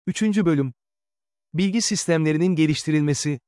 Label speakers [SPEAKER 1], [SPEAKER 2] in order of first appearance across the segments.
[SPEAKER 1] 3. Bölüm. Bilgi sistemlerinin geliştirilmesi.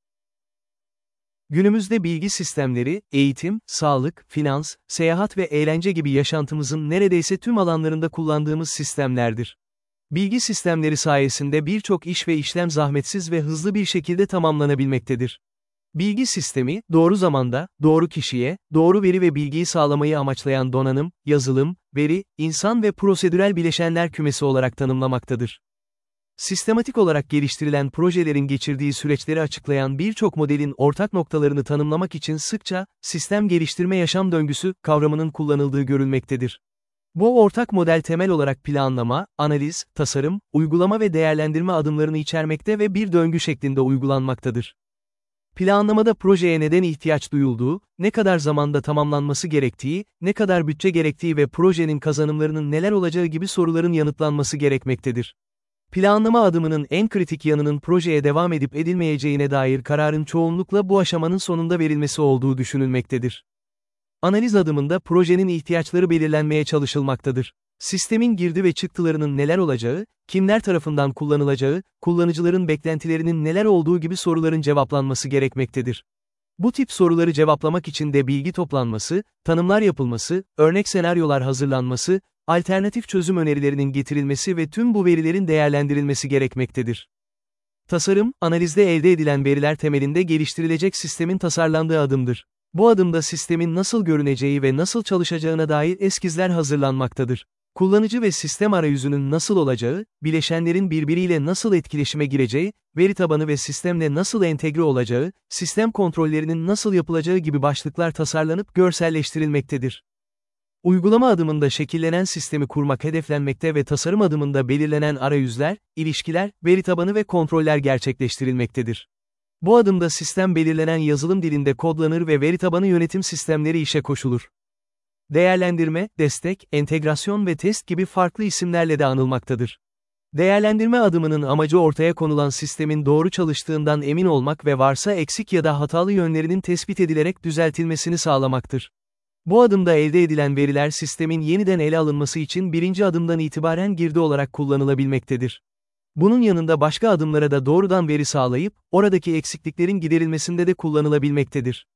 [SPEAKER 1] Günümüzde bilgi sistemleri, eğitim, sağlık, finans, seyahat ve eğlence gibi yaşantımızın neredeyse tüm alanlarında kullandığımız sistemlerdir. Bilgi sistemleri sayesinde birçok iş ve işlem zahmetsiz ve hızlı bir şekilde tamamlanabilmektedir. Bilgi sistemi, doğru zamanda, doğru kişiye, doğru veri ve bilgiyi sağlamayı amaçlayan donanım, yazılım, veri, insan ve prosedürel bileşenler kümesi olarak tanımlamaktadır. Sistematik olarak geliştirilen projelerin geçirdiği süreçleri açıklayan birçok modelin ortak noktalarını tanımlamak için sıkça, sistem geliştirme yaşam döngüsü kavramının kullanıldığı görülmektedir. Bu ortak model temel olarak planlama, analiz, tasarım, uygulama ve değerlendirme adımlarını içermekte ve bir döngü şeklinde uygulanmaktadır. Planlamada projeye neden ihtiyaç duyulduğu, ne kadar zamanda tamamlanması gerektiği, ne kadar bütçe gerektiği ve projenin kazanımlarının neler olacağı gibi soruların yanıtlanması gerekmektedir. Planlama adımının en kritik yanının projeye devam edip edilmeyeceğine dair kararın çoğunlukla bu aşamanın sonunda verilmesi olduğu düşünülmektedir. Analiz adımında projenin ihtiyaçları belirlenmeye çalışılmaktadır. Sistemin girdi ve çıktılarının neler olacağı, kimler tarafından kullanılacağı, kullanıcıların beklentilerinin neler olduğu gibi soruların cevaplanması gerekmektedir. Bu tip soruları cevaplamak için de bilgi toplanması, tanımlar yapılması, örnek senaryolar hazırlanması, alternatif çözüm önerilerinin getirilmesi ve tüm bu verilerin değerlendirilmesi gerekmektedir. Tasarım, analizde elde edilen veriler temelinde geliştirilecek sistemin tasarlandığı adımdır. Bu adımda sistemin nasıl görüneceği ve nasıl çalışacağına dair eskizler hazırlanmaktadır. Kullanıcı ve sistem arayüzünün nasıl olacağı, bileşenlerin birbiriyle nasıl etkileşime gireceği, veri tabanı ve sistemle nasıl entegre olacağı, sistem kontrollerinin nasıl yapılacağı gibi başlıklar tasarlanıp görselleştirilmektedir. Uygulama adımında şekillenen sistemi kurmak hedeflenmekte ve tasarım adımında belirlenen arayüzler, ilişkiler, veri tabanı ve kontroller gerçekleştirilmektedir. Bu adımda sistem belirlenen yazılım dilinde kodlanır ve veri tabanı yönetim sistemleri işe koşulur. Değerlendirme, destek, entegrasyon ve test gibi farklı isimlerle de anılmaktadır. Değerlendirme adımının amacı ortaya konulan sistemin doğru çalıştığından emin olmak ve varsa eksik ya da hatalı yönlerinin tespit edilerek düzeltilmesini sağlamaktır. Bu adımda elde edilen veriler sistemin yeniden ele alınması için birinci adımdan itibaren girdi olarak kullanılabilmektedir. Bunun yanında başka adımlara da doğrudan veri sağlayıp, oradaki eksikliklerin giderilmesinde de kullanılabilmektedir.